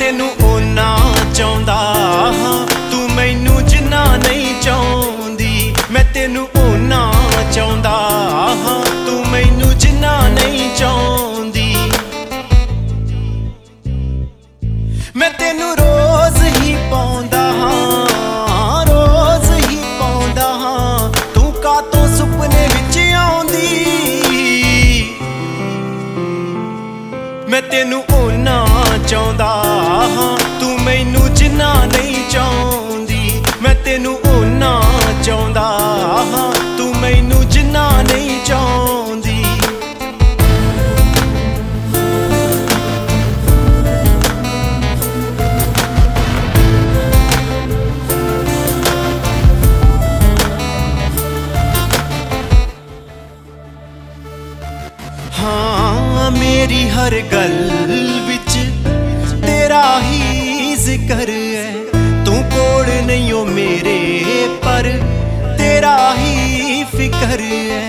तेनू ओना चाहुंदा हां तू मैनू जिन्ना नहीं चाहुंदी। मैं तेनू ओना चाहुंदा हां तू मैनू जिन्ना नहीं चाहुंदी। मैं तेनू रोज ही पाउंदा हां रोज ही पाउंदा हां तू कातों सुपने विच आउंदी। मैं तेनू ओना चाहुंदा हां तू मैनू जिन्ना नहीं चाहुंदी। मैं तेनू ओना चाहुंदा हां तू मैनू जिन्ना नहीं चाहुंदी। हाँ मेरी हर गल विच तेरा ही जिक्र है। तू कोल नहीं हो मेरे पर तेरा ही फिक्र है।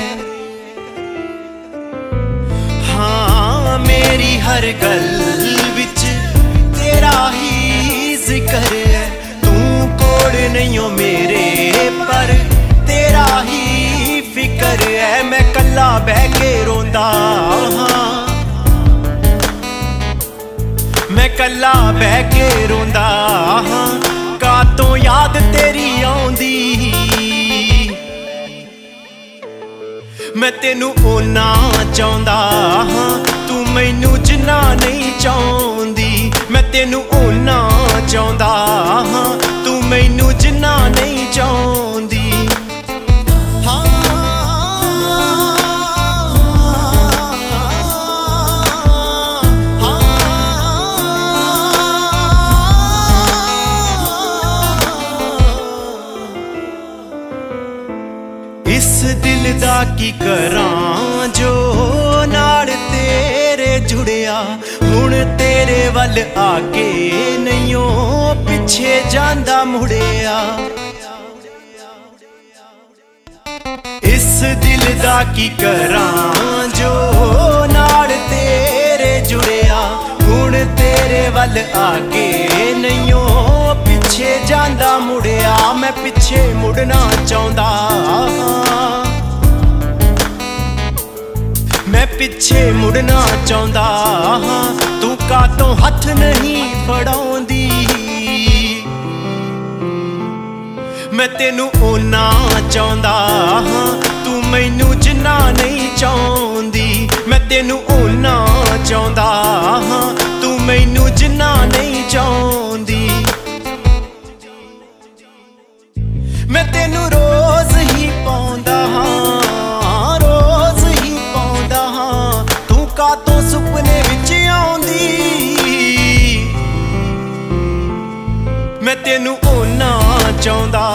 हाँ मेरी हर गल विच तेरा ही जिक्र है। तू कोल नहीं हो मेरे पर तेरा ही फिक्र है। मैं कल्ला बह के रोंदा हां मैं कल्ला बह के रोंदा हां कातों याद तेरी आउंदी। मैं तेनू ओना चाहुंदा हां तू मैनू जिन्ना नहीं चाहुंदी। मैं तेनू ओना चाहुंदा हां तू मैनू जिन्ना नहीं चाहुंदी। इस दिल दा की करां जो नाल तेरे जुड़िया। हुण तेरे वल आके नहीं ओ पिछे जांदा मुड़िया। इस दिल दा की करां जो नाल तेरे जुड़िया। हुण तेरे वल आके नहीं ओ पिछे जांदा मुड़िया। मैं पिछे मुड़ना चाहुंदा मैं पिछे मुड़ना चाहुंदा हां तू कातों हथ नहीं फड़ाउंदी। मैं तेनू ओना चाहुंदा हां तू मैनू जिन्ना नहीं चाहुंदी। मैं तेनू ओना चाहुंदा हां तू मैनू जिन्ना नहीं चाहुंदी। मैं तेनू रोज ही पाउंदा हां रोज ही पाउंदा हां तू कातों सुपने विच आउंदी। मैं तेनू ओना चाहुंदा